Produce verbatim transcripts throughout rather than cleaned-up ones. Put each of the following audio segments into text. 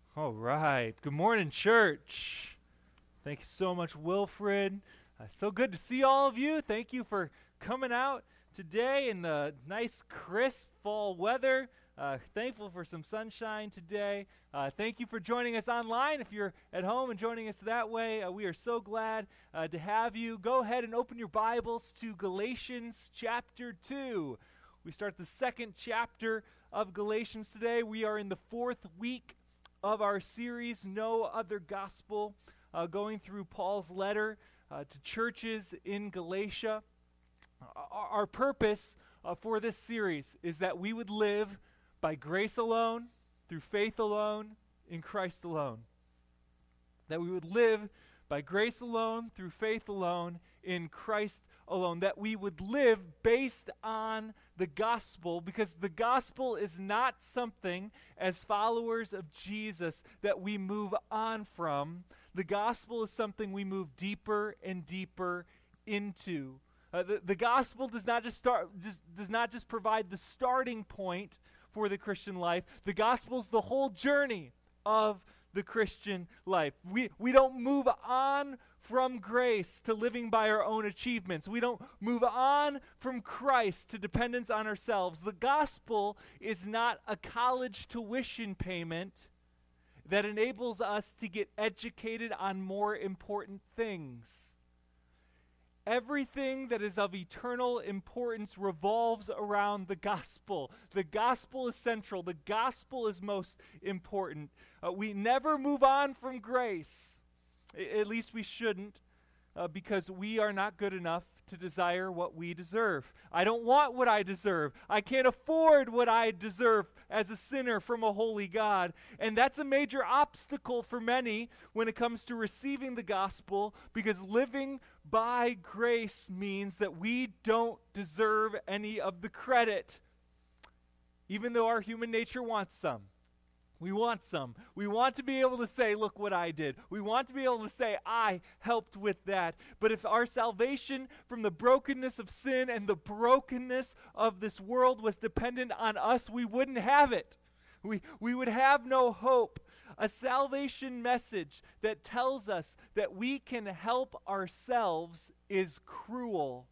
All right. Good morning, church. Thanks so much, Wilfred. Uh, so good to see all of you. Thank you for coming out today in the nice, crisp fall weather. Uh, thankful for some sunshine today. Uh, thank you for joining us online. If you're at home and joining us that way, uh, we are so glad uh, to have you. Go ahead and open your Bibles to Galatians chapter two. We start the second chapter of Galatians today. We are in the fourth week of our series, No Other Gospel, uh, going through Paul's letter uh, to churches in Galatia. Our, our purpose uh, for this series is that we would live by grace alone, through faith alone, in Christ alone. That we would live by grace alone, through faith alone, in Christ alone. That we would live based on the gospel, because the gospel is not something as followers of Jesus that we move on from. The gospel is something we move deeper and deeper into. Uh, the, the gospel does not just start just does not just provide the starting point for the Christian life. The gospel is the whole journey of the Christian life. We we don't move on from grace to living by our own achievements. We don't move on from Christ to dependence on ourselves. The gospel is not a college tuition payment that enables us to get educated on more important things. Everything that is of eternal importance revolves around the gospel. The gospel is central. The gospel is most important. Uh, we never move on from grace. I- at least we shouldn't, uh, because we are not good enough to desire what we deserve. I don't want what I deserve. I can't afford what I deserve as a sinner from a holy God. And that's a major obstacle for many when it comes to receiving the gospel, because living by grace means that we don't deserve any of the credit, even though our human nature wants some. We want some. We want to be able to say, look what I did. We want to be able to say, I helped with that. But if our salvation from the brokenness of sin and the brokenness of this world was dependent on us, we wouldn't have it. We, we would have no hope. A salvation message that tells us that we can help ourselves is cruel,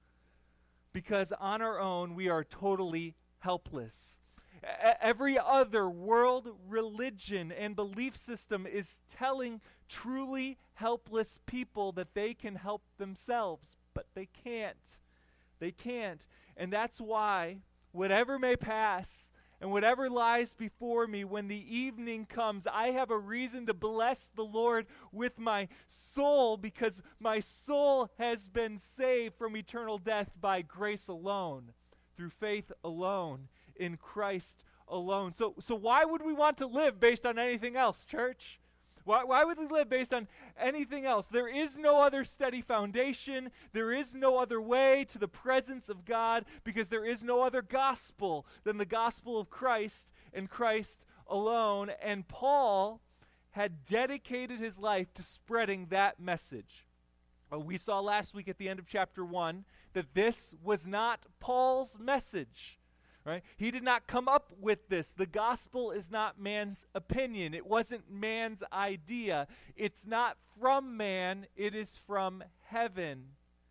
because on our own we are totally helpless. Every other world religion and belief system is telling truly helpless people that they can help themselves, but they can't. They can't. And that's why whatever may pass and whatever lies before me, when the evening comes, I have a reason to bless the Lord with my soul, because my soul has been saved from eternal death by grace alone, through faith alone, in Christ alone. So so why would we want to live based on anything else, church? Why, why would we live based on anything else? There is no other steady foundation. There is no other way to the presence of God, because there is no other gospel than the gospel of Christ and Christ alone. And Paul had dedicated his life to spreading that message. Uh, we saw last week at the end of chapter one that this was not Paul's message. Right? He did not come up with this. The gospel is not man's opinion. It wasn't man's idea. It's not from man. It is from heaven.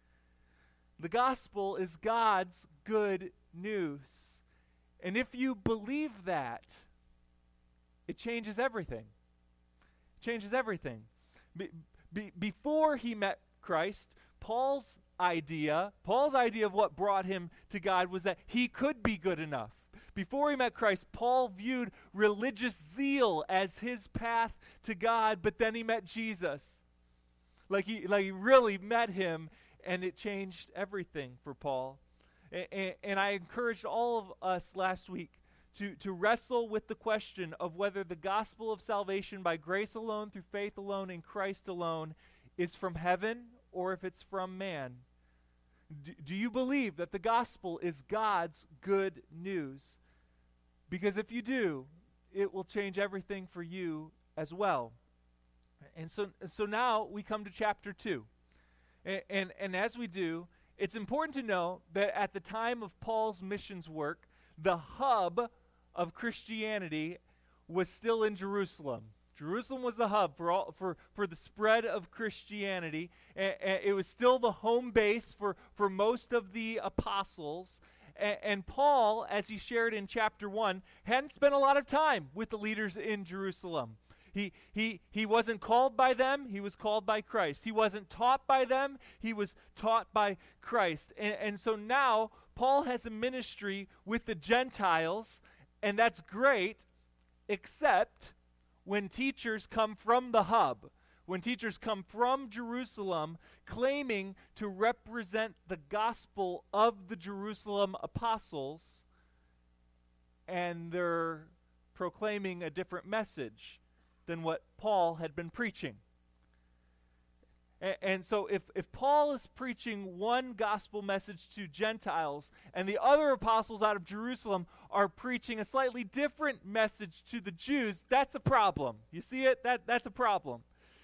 The gospel is God's good news. And if you believe that, it changes everything. It changes everything. Be, be, before he met Christ, Paul's idea, Paul's idea of what brought him to God was that he could be good enough. Before he met Christ, Paul viewed religious zeal as his path to God, but then he met Jesus. Like he, like he really met him, and it changed everything for Paul. And, and, and I encouraged all of us last week to, to wrestle with the question of whether the gospel of salvation by grace alone, through faith alone, in Christ alone, is from heaven or if it's from man. Do, do you believe that the gospel is God's good news? Because if you do, it will change everything for you as well. And so so now we come to chapter two. And, and, and as we do, it's important to know that at the time of Paul's missions work, the hub of Christianity was still in Jerusalem. Jerusalem was the hub for all for, for the spread of Christianity. And, and it was still the home base for, for most of the apostles. And, and Paul, as he shared in chapter one, hadn't spent a lot of time with the leaders in Jerusalem. He, he, he wasn't called by them, he was called by Christ. He wasn't taught by them, he was taught by Christ. And, and so now Paul has a ministry with the Gentiles, and that's great, except when teachers come from the hub, when teachers come from Jerusalem claiming to represent the gospel of the Jerusalem apostles, and they're proclaiming a different message than what Paul had been preaching. A- and so if, if Paul is preaching one gospel message to Gentiles and the other apostles out of Jerusalem are preaching a slightly different message to the Jews, that's a problem. You see it? That, that's a problem.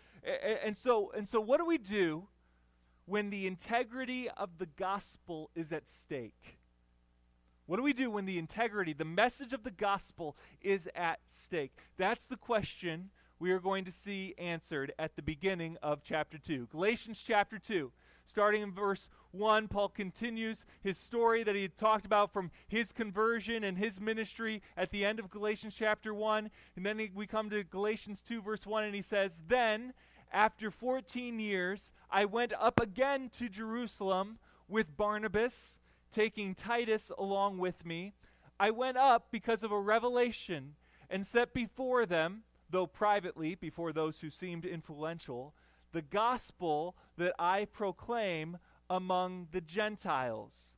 A- and so, and so what do we do when the integrity of the gospel is at stake? What do we do when the integrity, the message of the gospel is at stake? That's the question we are going to see answered at the beginning of chapter two. Galatians chapter two, starting in verse one, Paul continues his story that he had talked about from his conversion and his ministry at the end of Galatians chapter one. And then he, we come to Galatians two, verse one, and he says, "Then, after fourteen years, I went up again to Jerusalem with Barnabas, taking Titus along with me. I went up because of a revelation and set before them, though privately, before those who seemed influential, the gospel that I proclaim among the Gentiles."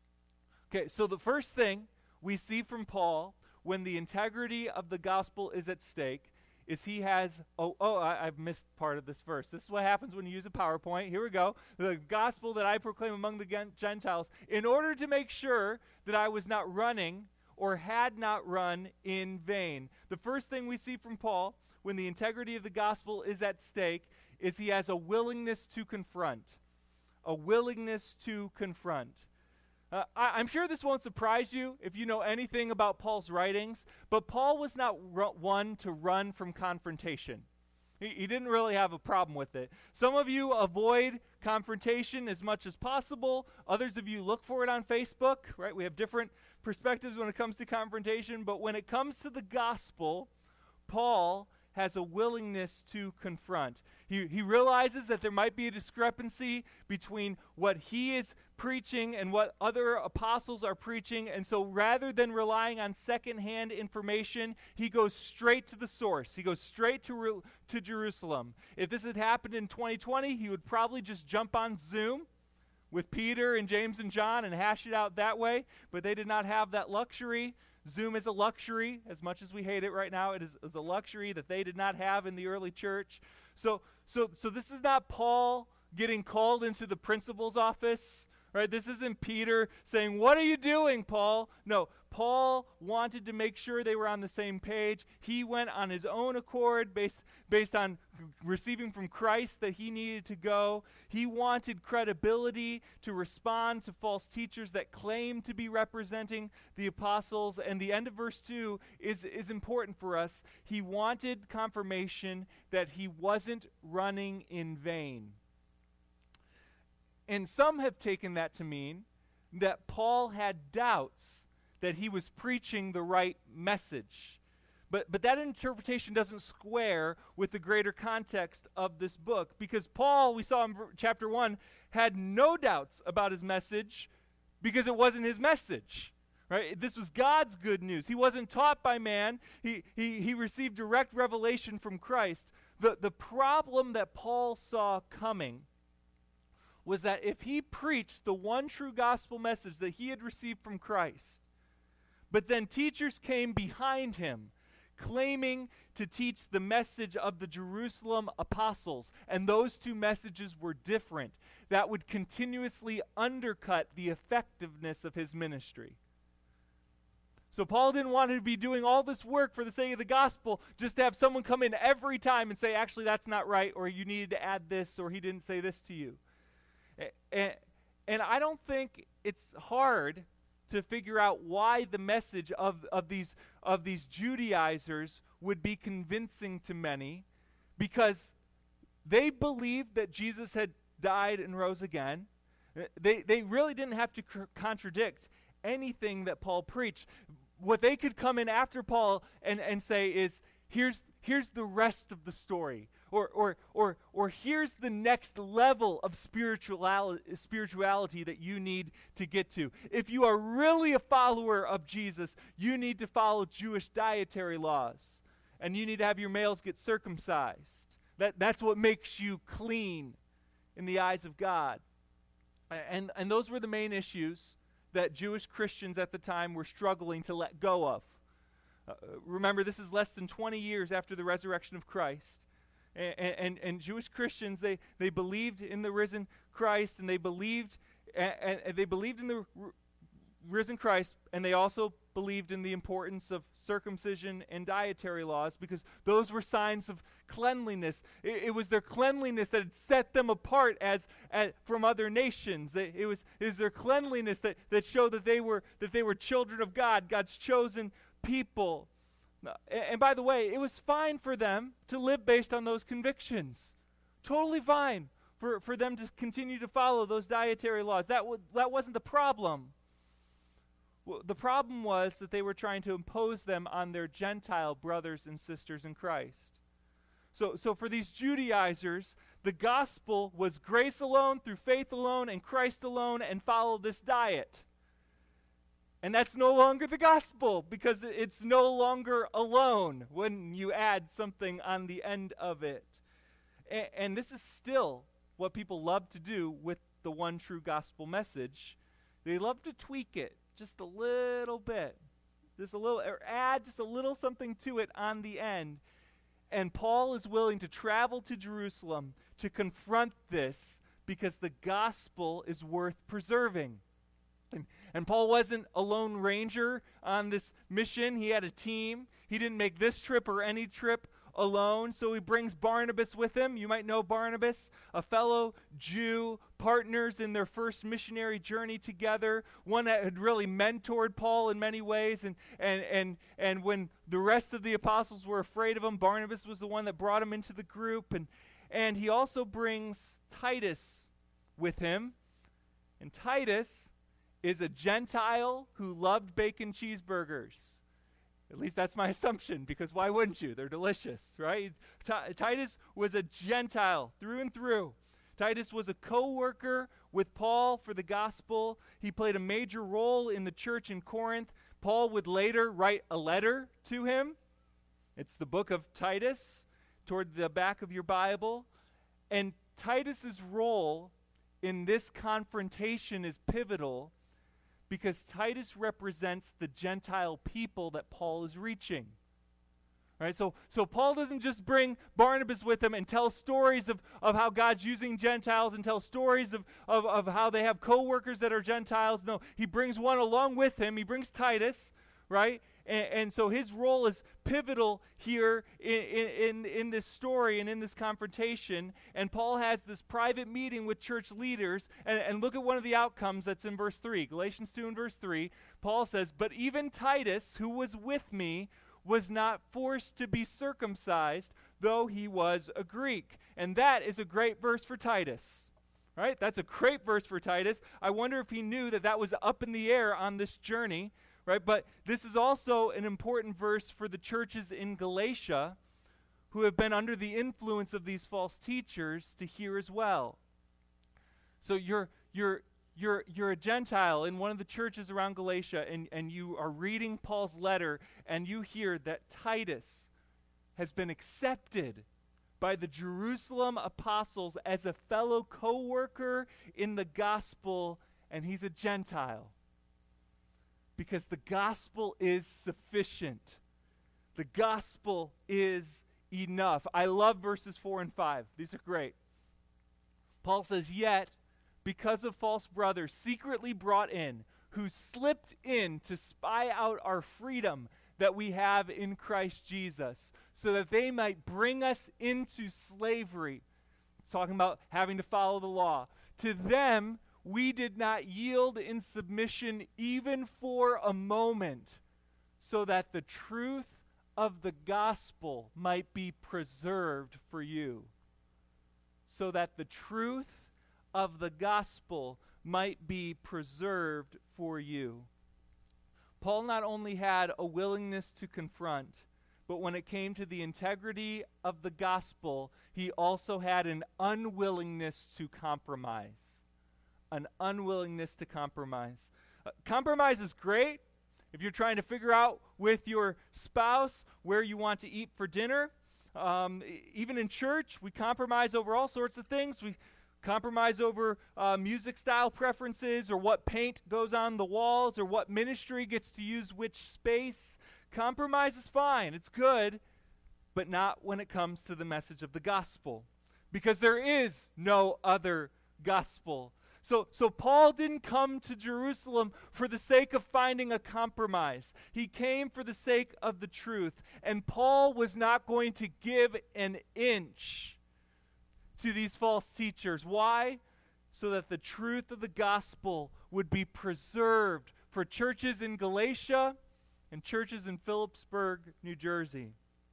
Okay, so the first thing we see from Paul when the integrity of the gospel is at stake is he has, oh, oh, I, I've missed part of this verse. This is what happens when you use a PowerPoint. Here we go. The gospel that I proclaim among the Gentiles, in order to make sure that I was not running or had not run in vain. The first thing we see from Paul when the integrity of the gospel is at stake is he has a willingness to confront. A willingness to confront. Uh, I, I'm sure this won't surprise you if you know anything about Paul's writings, but Paul was not ru- one to run from confrontation. He, he didn't really have a problem with it. Some of you avoid confrontation as much as possible. Others of you look for it on Facebook, right? We have different perspectives when it comes to confrontation, but when it comes to the gospel, Paul has a willingness to confront. He, he realizes that there might be a discrepancy between what he is preaching and what other apostles are preaching, and so rather than relying on secondhand information, he goes straight to the source. He goes straight to, Re- to Jerusalem. If this had happened in twenty twenty, he would probably just jump on Zoom with Peter and James and John and hash it out that way, but they did not have that luxury. Zoom is a luxury. As much as we hate it right now, it is, is a luxury that they did not have in the early church. So, so, so this is not Paul getting called into the principal's office, right? This isn't Peter saying, "What are you doing, Paul?" No, Paul wanted to make sure they were on the same page. He went on his own accord based, based on receiving from Christ that he needed to go. He wanted credibility to respond to false teachers that claim to be representing the apostles. And the end of verse two is, is important for us. He wanted confirmation that he wasn't running in vain. And some have taken that to mean that Paul had doubts that he was preaching the right message. But, but that interpretation doesn't square with the greater context of this book, because Paul, we saw in v- chapter one, had no doubts about his message because it wasn't his message. Right? This was God's good news. He wasn't taught by man. He, he, he received direct revelation from Christ. The, the problem that Paul saw coming was that if he preached the one true gospel message that he had received from Christ, but then teachers came behind him claiming to teach the message of the Jerusalem apostles, and those two messages were different, that would continuously undercut the effectiveness of his ministry. So Paul didn't want to be doing all this work for the sake of the gospel just to have someone come in every time and say, "Actually, that's not right," or "You needed to add this," or "He didn't say this to you." And, and I don't think it's hard to figure out why the message of, of, these, of these Judaizers would be convincing to many, because they believed that Jesus had died and rose again. They, they really didn't have to cr- contradict anything that Paul preached. What they could come in after Paul and, and say is, here's, here's the rest of the story. Or, or, or, or here's the next level of spirituality, spirituality that you need to get to. If you are really a follower of Jesus, you need to follow Jewish dietary laws. And you need to have your males get circumcised. That, that's what makes you clean in the eyes of God. And, and those were the main issues that Jewish Christians at the time were struggling to let go of. Uh, remember, this is less than twenty years after the resurrection of Christ. And, and, and Jewish Christians, they, they believed in the risen Christ, and they believed and, and they believed in the r- risen Christ, and they also believed in the importance of circumcision and dietary laws, because those were signs of cleanliness. It, it was their cleanliness that had set them apart as, as from other nations. They, it was it was their cleanliness that, that showed that they were that they were children of God, God's chosen people. And by the way, it was fine for them to live based on those convictions. Totally fine for, for them to continue to follow those dietary laws. That, w- that wasn't the problem. Well, the problem was that they were trying to impose them on their Gentile brothers and sisters in Christ. So, so for these Judaizers, the gospel was grace alone, through faith alone, and Christ alone, and follow this diet. And that's no longer the gospel, because it's no longer alone when you add something on the end of it. And, and this is still what people love to do with the one true gospel message. They love to tweak it just a little bit, just a little, or add just a little something to it on the end. And Paul is willing to travel to Jerusalem to confront this, because the gospel is worth preserving. And, and Paul wasn't a lone ranger on this mission. He had a team. He didn't make this trip or any trip alone, so he brings Barnabas with him. You might know Barnabas, a fellow Jew, partners in their first missionary journey together, one that had really mentored Paul in many ways, and and and and when the rest of the apostles were afraid of him, Barnabas was the one that brought him into the group. And and he also brings Titus with him, and Titus is a Gentile who loved bacon cheeseburgers. At least that's my assumption, because why wouldn't you? They're delicious, right? T- Titus was a Gentile through and through. Titus was a co-worker with Paul for the gospel. He played a major role in the church in Corinth. Paul would later write a letter to him. It's the book of Titus, toward the back of your Bible. And Titus's role in this confrontation is pivotal, because Titus represents the Gentile people that Paul is reaching. Right? So, so Paul doesn't just bring Barnabas with him and tell stories of, of how God's using Gentiles and tell stories of, of, of how they have co-workers that are Gentiles. No, he brings one along with him. He brings Titus, right? And, and so his role is pivotal here in, in, in this story and in this confrontation. And Paul has this private meeting with church leaders. And, and look at one of the outcomes that's in verse three. Galatians two and verse three, Paul says, "But even Titus, who was with me, was not forced to be circumcised, though he was a Greek." And that is a great verse for Titus. Right? That's a great verse for Titus. I wonder if he knew that that was up in the air on this journey. Right, but this is also an important verse for the churches in Galatia who have been under the influence of these false teachers to hear as well. So you're you're you're you're a Gentile in one of the churches around Galatia, and, and you are reading Paul's letter, and you hear that Titus has been accepted by the Jerusalem apostles as a fellow co-worker in the gospel, and he's a Gentile. Because the gospel is sufficient. The gospel is enough. I love verses four and five. These are great. Paul says, "Yet, because of false brothers secretly brought in, who slipped in to spy out our freedom that we have in Christ Jesus, so that they might bring us into slavery." It's talking about having to follow the law. "To them we did not yield in submission even for a moment, so that the truth of the gospel might be preserved for you. So that the truth of the gospel might be preserved for you. Paul not only had a willingness to confront, but when it came to the integrity of the gospel, he also had an unwillingness to compromise. An unwillingness to compromise. Uh, compromise is great if you're trying to figure out with your spouse where you want to eat for dinner. Um, e- even in church, we compromise over all sorts of things. We compromise over uh, music style preferences, or what paint goes on the walls, or what ministry gets to use which space. Compromise is fine, it's good, but not when it comes to the message of the gospel, because there is no other gospel. So, so Paul didn't come to Jerusalem for the sake of finding a compromise. He came for the sake of the truth, and Paul was not going to give an inch to these false teachers. Why? So that the truth of the gospel would be preserved for churches in Galatia and churches in Phillipsburg, New Jersey.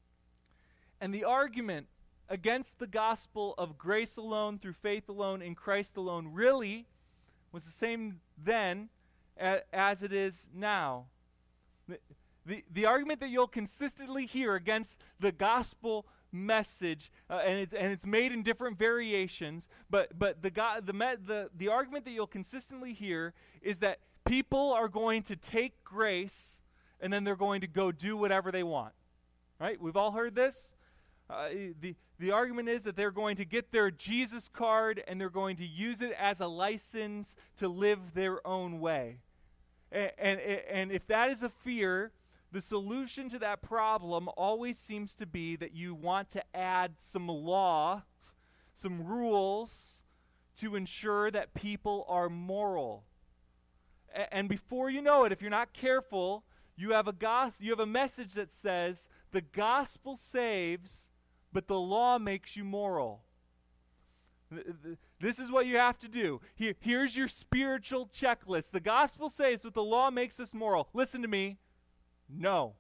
And the argument against the gospel of grace alone, through faith alone, in Christ alone, really was the same then a, as it is now. The, the, the argument that you'll consistently hear against the gospel message, uh, and it's and it's made in different variations, but but the, go, the me, the the argument that you'll consistently hear is that people are going to take grace and then they're going to go do whatever they want. Right? We've all heard this. Uh, the, the argument is that they're going to get their Jesus card and they're going to use it as a license to live their own way. And, and, and if that is a fear, the solution to that problem always seems to be that you want to add some law, some rules, to ensure that people are moral. A- and before you know it, if you're not careful, You have a gos- you have a message that says the gospel saves, but the law makes you moral. Th- th- This is what you have to do. Here, here's your spiritual checklist. The gospel saves, but the law makes us moral. Listen to me. No.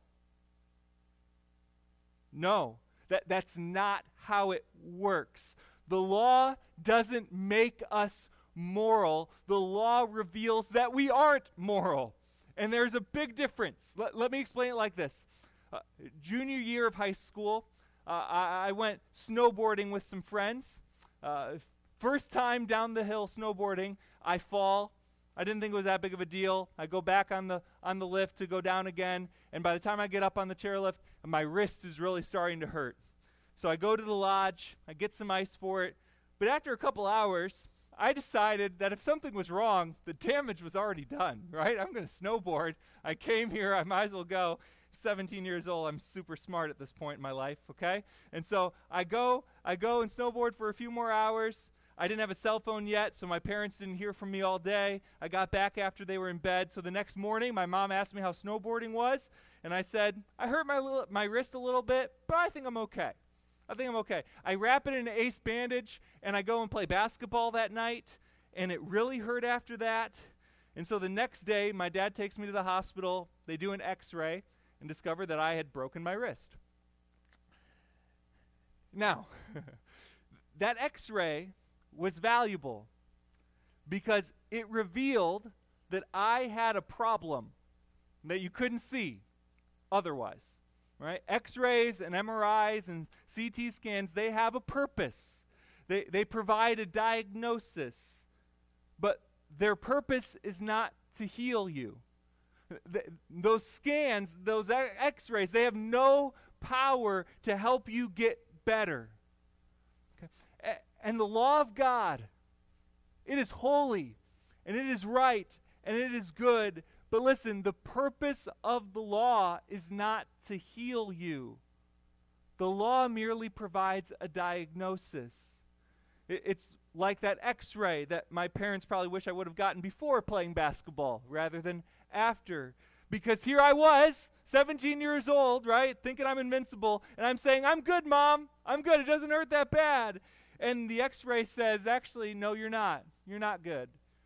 No. That, that's not how it works. The law doesn't make us moral. The law reveals that we aren't moral. And there's a big difference. Let, let me explain it like this. Uh, junior year of high school, uh, I, I went snowboarding with some friends. Uh, first time down the hill snowboarding, I fall. I didn't think it was that big of a deal. I go back on the on the lift to go down again, and by the time I get up on the chairlift, my wrist is really starting to hurt. So I go to the lodge, I get some ice for it, but after a couple hours, I decided that if something was wrong, the damage was already done, right? I'm going to snowboard. I came here, I might as well go. seventeen years old, I'm super smart at this point in my life, okay? And so I go, I go and snowboard for a few more hours. I didn't have a cell phone yet, so my parents didn't hear from me all day. I got back after they were in bed. So the next morning, my mom asked me how snowboarding was, and I said, I hurt my little, my wrist a little bit, but I think I'm okay. I think I'm okay. I wrap it in an ace bandage, and I go and play basketball that night, and it really hurt after that. And so the next day, my dad takes me to the hospital. They do an x-ray and discover that I had broken my wrist. Now, that x-ray was valuable because it revealed that I had a problem that you couldn't see otherwise. Right? X-rays and M R Is and C T scans, they have a purpose. They, they provide a diagnosis. But their purpose is not to heal you. Th- those scans, those X-rays, they have no power to help you get better. Okay? A- and the law of God, it is holy, and it is right, and it is good. But listen, the purpose of the law is not to heal you. The law merely provides a diagnosis. It, it's like that x-ray that my parents probably wish I would have gotten before playing basketball rather than after. Because here I was, seventeen years old, right, thinking I'm invincible, and I'm saying, I'm good, Mom. I'm good. It doesn't hurt that bad. And the x-ray says, actually, no, you're not. You're not good.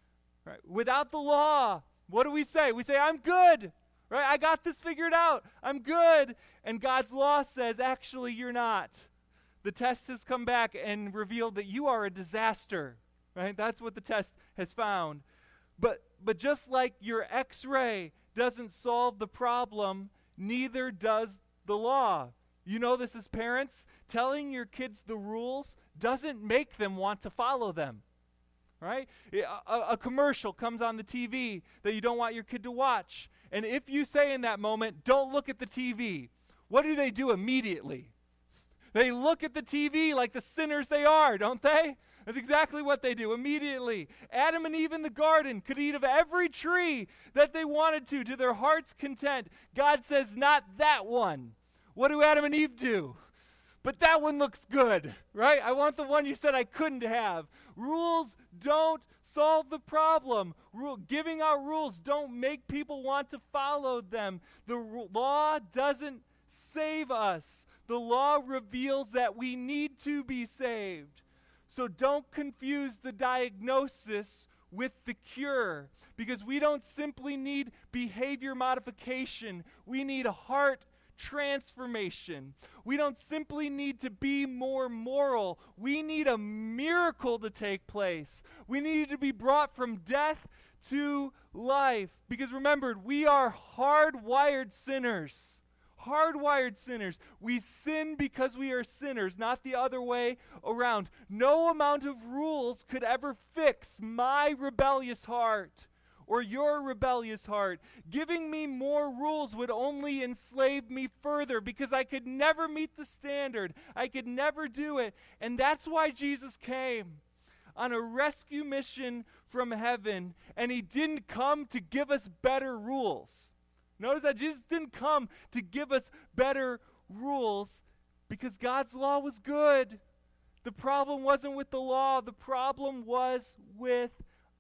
Right? Without the law, what do we say? We say, I'm good. Right? I got this figured out. I'm good. And God's law says, actually, you're not. The test has come back and revealed that you are a disaster. Right? That's what the test has found. But but just like your x-ray doesn't solve the problem, neither does the law. You know this as parents. Telling your kids the rules doesn't make them want to follow them. Right? A, a commercial comes on the T V that you don't want your kid to watch. And if you say in that moment, don't look at the T V, what do they do immediately? They look at the T V like the sinners they are, don't they? That's exactly what they do immediately. Adam and Eve in the garden could eat of every tree that they wanted to, to their heart's content. God says, not that one. What do Adam and Eve do? But that one looks good, right? I want the one you said I couldn't have. Rules don't solve the problem. Rule, giving out rules don't make people want to follow them. The ru- law doesn't save us. The law reveals that we need to be saved. So don't confuse the diagnosis with the cure, because we don't simply need behavior modification. We need a heart transformation. We don't simply need to be more moral. We need a miracle to take place. We need to be brought from death to life. Because remember, we are hardwired sinners. Hardwired sinners. We sin because we are sinners, not the other way around. No amount of rules could ever fix my rebellious heart or your rebellious heart. Giving me more rules would only enslave me further, because I could never meet the standard. I could never do it. And that's why Jesus came on a rescue mission from heaven, and he didn't come to give us better rules. Notice that Jesus didn't come to give us better rules, because God's law was good. The problem wasn't with the law. The problem was with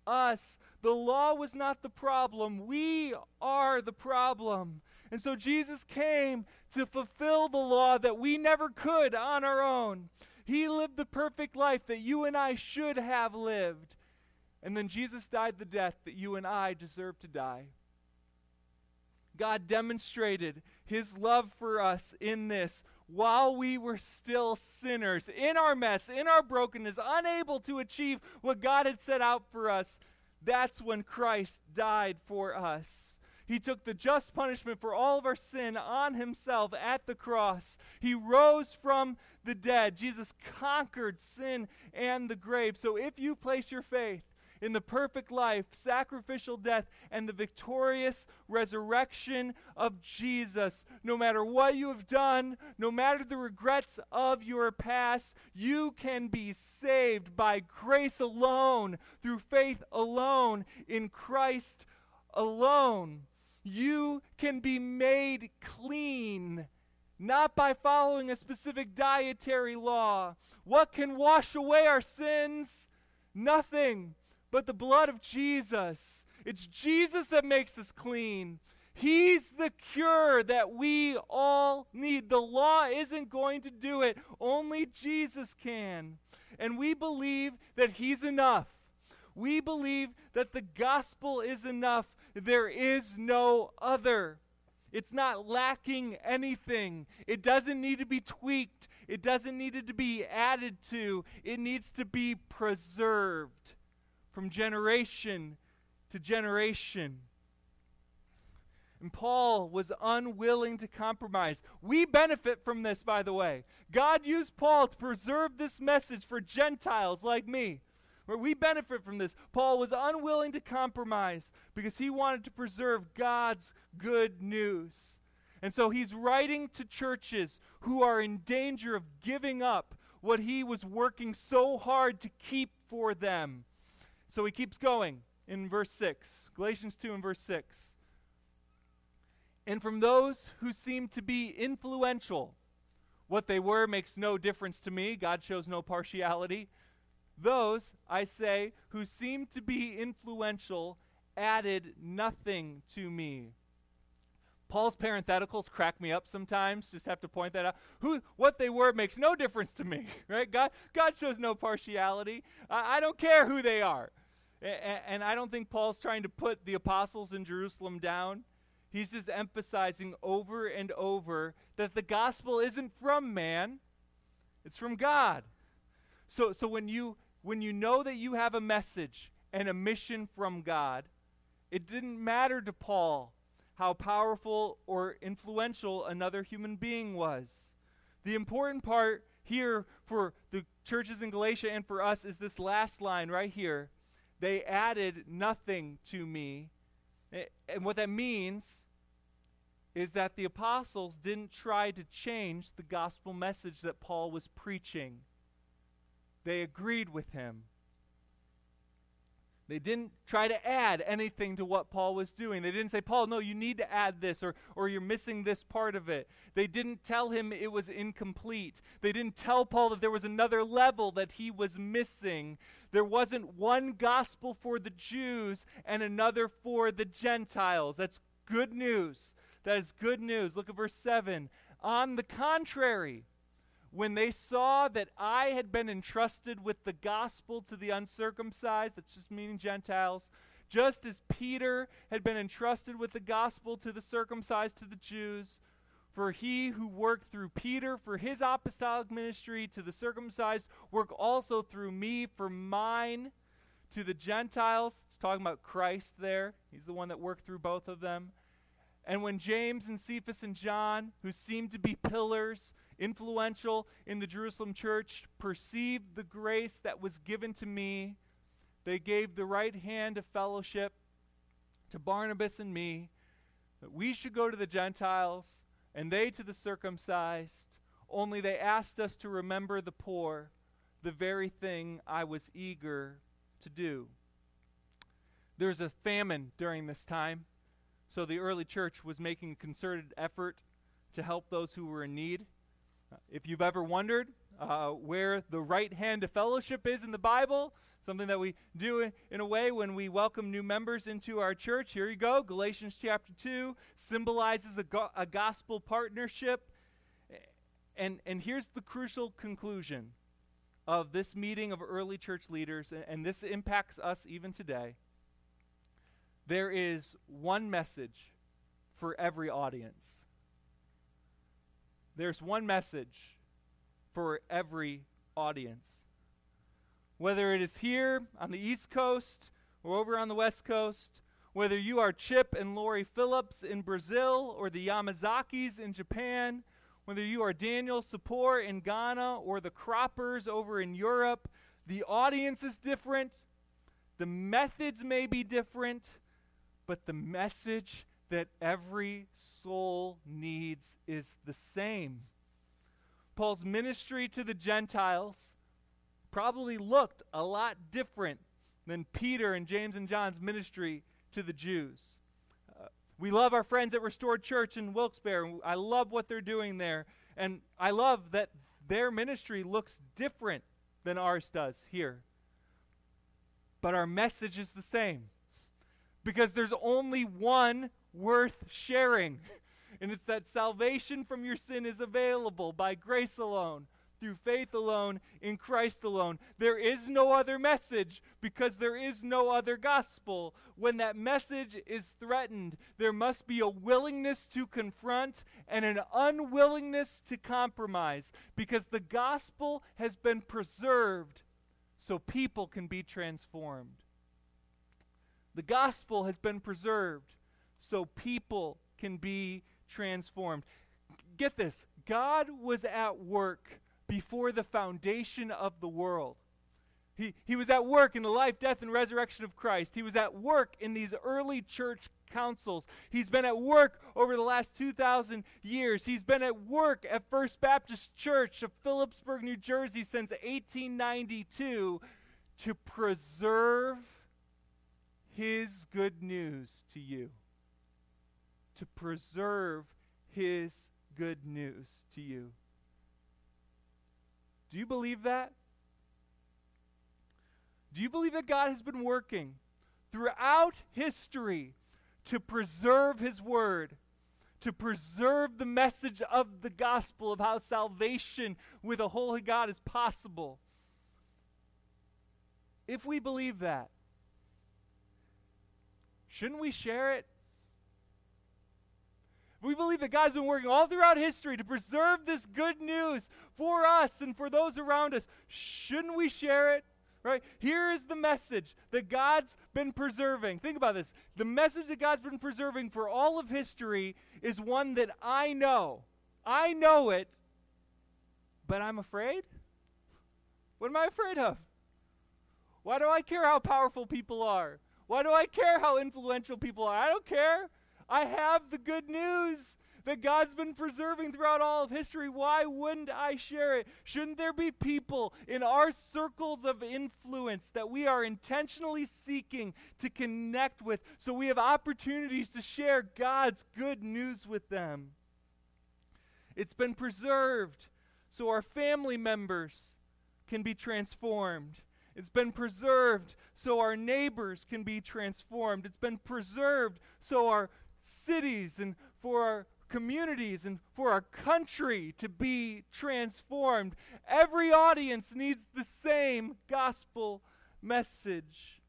us. The law was not the problem. We are the problem. And so Jesus came to fulfill the law that we never could on our own. He lived the perfect life that you and I should have lived. And then Jesus died the death that you and I deserve to die. God demonstrated his love for us in this while we were still sinners, in our mess, in our brokenness, unable to achieve what God had set out for us. That's when Christ died for us. He took the just punishment for all of our sin on himself at the cross. He rose from the dead. Jesus conquered sin and the grave. So if you place your faith in the perfect life, sacrificial death, and the victorious resurrection of Jesus, no matter what you have done, no matter the regrets of your past, you can be saved by grace alone, through faith alone, in Christ alone. You can be made clean, not by following a specific dietary law. What can wash away our sins? Nothing but the blood of Jesus. It's Jesus that makes us clean. He's the cure that we all need. The law isn't going to do it. Only Jesus can. And we believe that he's enough. We believe that the gospel is enough. There is no other. It's not lacking anything. It doesn't need to be tweaked. It doesn't need to be added to. It needs to be preserved from generation to generation. And Paul was unwilling to compromise. We benefit from this, by the way. God used Paul to preserve this message for Gentiles like me. Where we benefit from this. Paul was unwilling to compromise because he wanted to preserve God's good news. And so he's writing to churches who are in danger of giving up what he was working so hard to keep for them. So he keeps going in verse six, Galatians two and verse six. And from those who seem to be influential, what they were makes no difference to me. God shows no partiality. Those, I say, who seem to be influential added nothing to me. Paul's parentheticals crack me up sometimes. Just have to point that out. Who, what they were makes no difference to me, right? God, God shows no partiality. I, I don't care who they are. A- and I don't think Paul's trying to put the apostles in Jerusalem down. He's just emphasizing over and over that the gospel isn't from man, it's from God. So, so when you when you know that you have a message and a mission from God, it didn't matter to Paul how powerful or influential another human being was. The important part here for the churches in Galatia and for us is this last line right here. They added nothing to me. And what that means is that the apostles didn't try to change the gospel message that Paul was preaching. They agreed with him. They didn't try to add anything to what Paul was doing. They didn't say, Paul, no, you need to add this, or, or you're missing this part of it. They didn't tell him it was incomplete. They didn't tell Paul that there was another level that he was missing. There wasn't one gospel for the Jews and another for the Gentiles. That's good news. That is good news. Look at verse seven. On the contrary, when they saw that I had been entrusted with the gospel to the uncircumcised, that's just meaning Gentiles, just as Peter had been entrusted with the gospel to the circumcised, to the Jews, for he who worked through Peter for his apostolic ministry to the circumcised, work also through me for mine to the Gentiles. It's talking about Christ there. He's the one that worked through both of them. And when James and Cephas and John, who seemed to be pillars, influential in the Jerusalem church, perceived the grace that was given to me, they gave the right hand of fellowship to Barnabas and me, that we should go to the Gentiles, and they to the circumcised, only they asked us to remember the poor, the very thing I was eager to do. There's a famine during this time, so the early church was making a concerted effort to help those who were in need. Uh, if you've ever wondered uh, where the right hand of fellowship is in the Bible, something that we do in, in a way when we welcome new members into our church, here you go. Galatians chapter two symbolizes a, go- a gospel partnership. And, and here's the crucial conclusion of this meeting of early church leaders, and, and this impacts us even today. There is one message for every audience. There's one message for every audience. Whether it is here on the East Coast or over on the West Coast, whether you are Chip and Lori Phillips in Brazil or the Yamazakis in Japan, whether you are Daniel Sapor in Ghana or the Croppers over in Europe, the audience is different. The methods may be different, but the message that every soul needs is the same. Paul's ministry to the Gentiles probably looked a lot different than Peter and James and John's ministry to the Jews. Uh, we love our friends at Restored Church in Wilkes-Barre. I love what they're doing there. And I love that their ministry looks different than ours does here. But our message is the same. Because there's only one worth sharing. And it's that salvation from your sin is available by grace alone, through faith alone, in Christ alone. There is no other message because there is no other gospel. When that message is threatened, there must be a willingness to confront and an unwillingness to compromise, because the gospel has been preserved so people can be transformed. The gospel has been preserved so people can be transformed. Get this, God was at work before the foundation of the world. He, he was at work in the life, death, and resurrection of Christ. He was at work in these early church councils. He's been at work over the last two thousand years. He's been at work at First Baptist Church of Phillipsburg, New Jersey since eighteen ninety-two to preserve His good news to you. To preserve His good news to you. Do you believe that? Do you believe that God has been working throughout history to preserve His word, to preserve the message of the gospel of how salvation with a holy God is possible? If we believe that, shouldn't we share it? We believe that God's been working all throughout history to preserve this good news for us and for those around us. Shouldn't we share it? Right? Here is the message that God's been preserving. Think about this. The message that God's been preserving for all of history is one that I know. I know it, but I'm afraid? What am I afraid of? Why do I care how powerful people are? Why do I care how influential people are? I don't care. I have the good news that God's been preserving throughout all of history. Why wouldn't I share it? Shouldn't there be people in our circles of influence that we are intentionally seeking to connect with so we have opportunities to share God's good news with them? It's been preserved so our family members can be transformed. It's been preserved so our neighbors can be transformed. It's been preserved so our cities and for our communities and for our country to be transformed. Every audience needs the same gospel message.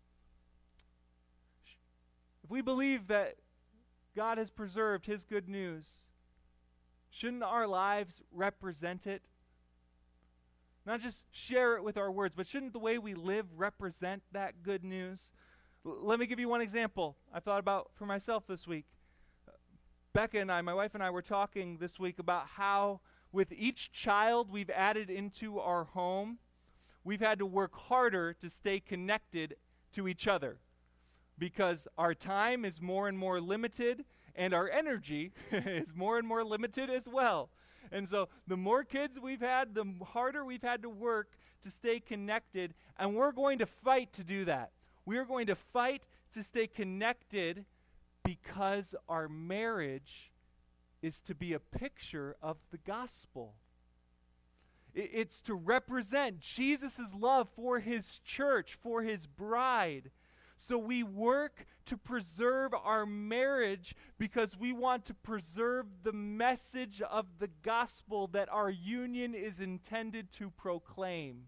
If we believe that God has preserved his good news, shouldn't our lives represent it? Not just share it with our words, but shouldn't the way we live represent that good news? L- let me give you one example I've thought about for myself this week. Becca and I, my wife and I, were talking this week about how with each child we've added into our home, we've had to work harder to stay connected to each other because our time is more and more limited and our energy is more and more limited as well. And so the more kids we've had, the harder we've had to work to stay connected, and we're going to fight to do that. We are going to fight to stay connected because our marriage is to be a picture of the gospel. I- it's to represent Jesus' love for his church, for his bride. So we work to preserve our marriage because we want to preserve the message of the gospel that our union is intended to proclaim.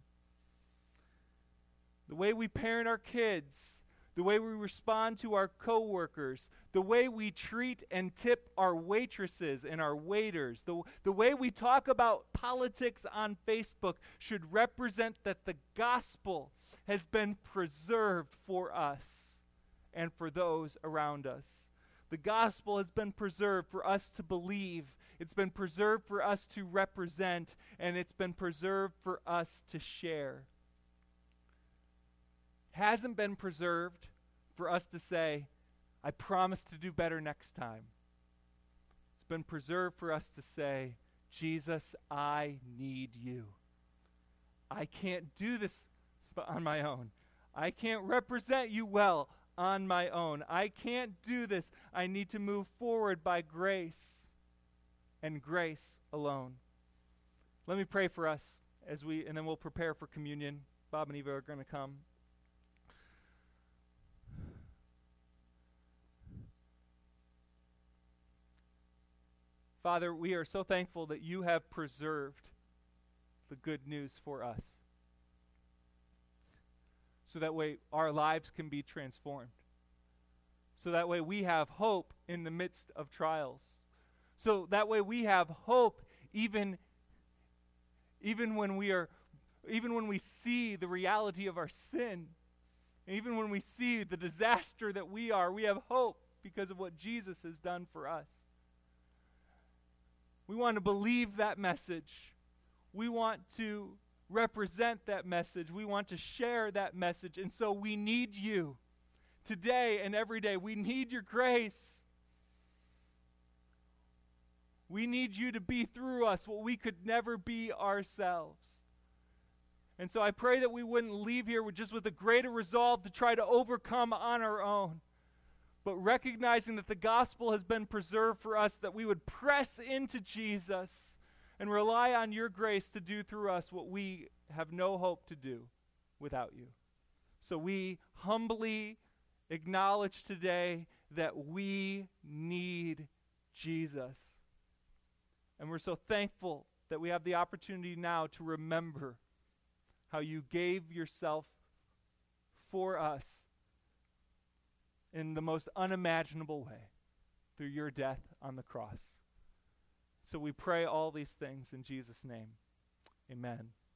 The way we parent our kids, the way we respond to our coworkers, the way we treat and tip our waitresses and our waiters, the, the way we talk about politics on Facebook should represent that the gospel has been preserved for us and for those around us. The gospel has been preserved for us to believe. It's been preserved for us to represent, and it's been preserved for us to share. Hasn't been preserved for us to say, I promise to do better next time. It's been preserved for us to say, Jesus, I need you. I can't do this on my own. I can't represent you well on my own. I can't do this. I need to move forward by grace and grace alone. Let me pray for us as we, and then we'll prepare for communion. Bob and Eva are going to come. Father, we are so thankful that you have preserved the good news for us, so that way our lives can be transformed, so that way we have hope in the midst of trials, so that way we have hope even, even when we are, even when we see the reality of our sin, even when we see the disaster that we are, we have hope because of what Jesus has done for us. We want to believe that message. We want to represent that message. We want to share that message. And so we need you today and every day. We need your grace. We need you to be through us what we could never be ourselves. And so I pray that we wouldn't leave here with just with a greater resolve to try to overcome on our own, but recognizing that the gospel has been preserved for us, that we would press into Jesus and rely on your grace to do through us what we have no hope to do without you. So we humbly acknowledge today that we need Jesus. And we're so thankful that we have the opportunity now to remember how you gave yourself for us in the most unimaginable way through your death on the cross. So we pray all these things in Jesus' name. Amen.